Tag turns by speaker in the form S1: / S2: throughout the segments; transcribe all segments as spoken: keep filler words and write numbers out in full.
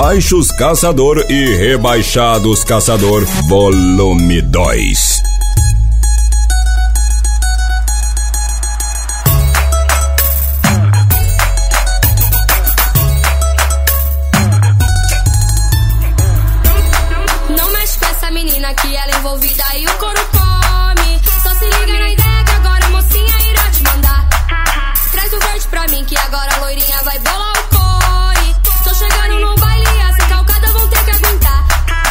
S1: Baixos Caçador e Rebaixados Caçador, volume dois.
S2: Não mexe com essa menina que ela é envolvida e o couro come. Só se liga na ideia que agora a mocinha irá te mandar. Traz o verde pra mim que agora a loirinha vai bolar o core. Tô chegando no baile e as calcadas vão ter que aguentar.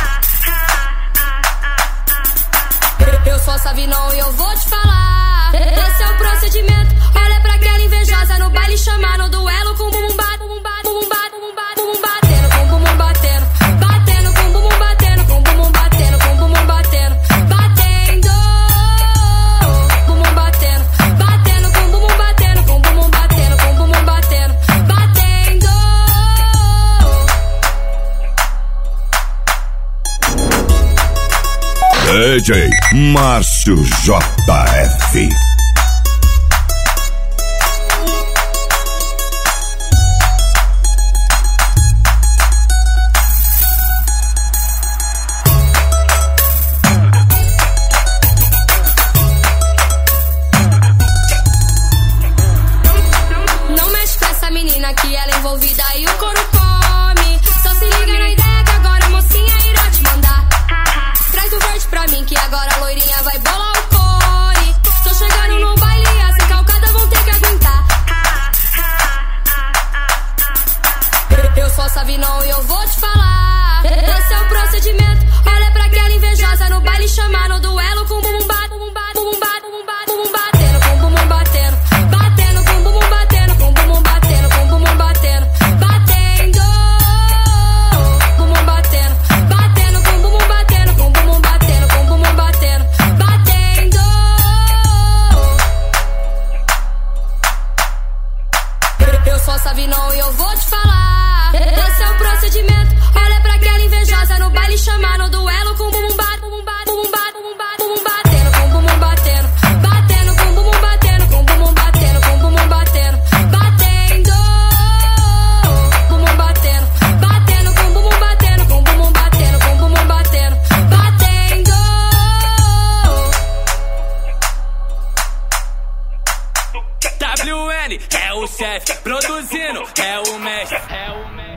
S2: Eu sou a Savinão e eu vou te falar. Esse é o procedimento. Olha pra aquela invejosa no baile chamar no duelo com bumbum bat, bumbum bat, bumbum bat, bumbum bat, bumbum batendo, com bumbum batendo, batendo com bumbum batendo, com bumbum batendo, com bumbum batendo, batendo, bumbum batendo, batendo com bumbum batendo, com bumbum batendo, com bumbum batendo, batendo.
S1: D J Márcio J F.
S2: Não mexe com essa menina que ela é envolvida e o couro come. Só se liga na ideia que agora a mocinha irá te mandar. Traz o verde pra mim que agora a loirinha vai bolar o core. Tô chegando no baile e as calcadas vão ter que aguentar. Eu sou a Savinão e eu vou te falar. Esse é o procedimento. Olha pra aquela invejosa no baile chamar no duelo com bumbum bat, bumbum bat, bumbum bat, bumbum bat, bumbum batendo, com bumbum batendo, batendo com bumbum batendo, com bumbum batendo, com bumbum batendo, batendo, bumbum batendo, batendo com bumbum batendo, com bumbum batendo, com bumbum batendo, batendo. Eu sou a Savinão e eu vou te falar. Esse é o procedimento. Olha pra aquela invejosa no baile chamar no duelo com bumbum bat, bumbum bat, bumbum bat, bumbum bat, bumbum batendo, com bumbum batendo, batendo com bumbum batendo, com bumbum batendo, com bumbum batendo, batendo, bumbum batendo, batendo com bumbum batendo, com bumbum batendo, com bumbum batendo, batendo.
S3: W N é o chefe, produzindo é o mestre, é o mestre.